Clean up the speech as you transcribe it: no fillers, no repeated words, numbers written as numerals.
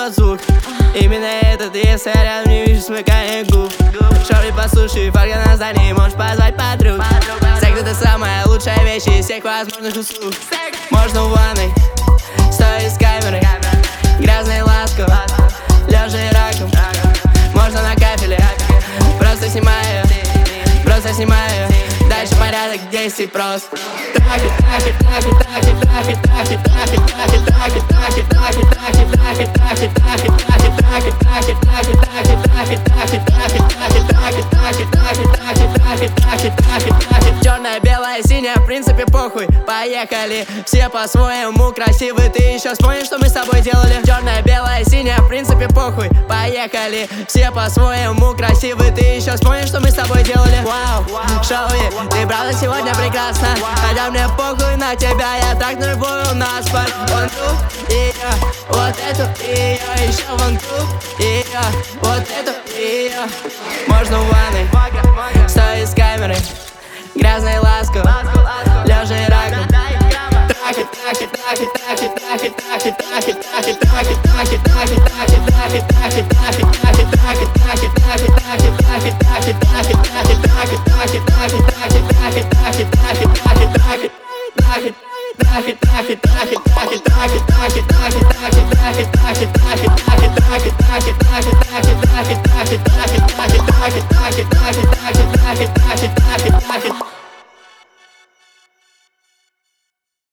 тот звук. Именно этот, если я рядом не вижу смыкания губ. Шоры, послушай, фарга на здании, можешь позвать подруг. Секс — это самая лучшая вещь из всех возможных услуг. Можно в ванной, стоя с камерой, грязно и ласково, лежа и раком. Можно на кафеле, просто снимаю, дальше порядок действий прост. Черная, белая, синяя, в принципе похуй. Поехали, все по-своему красивы. Ты еще вспомнишь, что мы с тобой делали? Черная, белая, синяя, в принципе похуй. Поехали, все по-своему красивы. Ты еще вспомнишь, что мы с тобой делали? Вау, Шоуи, ты правда сегодня прекрасна. Хотя мне похуй на тебя, я так нервую на спор. Вон ту и я, вот эту и я, еще вон ту и я, вот эту и я. Можно в ванной, стоя с камерой, грязно и ласково, лежа и раком. Трахи.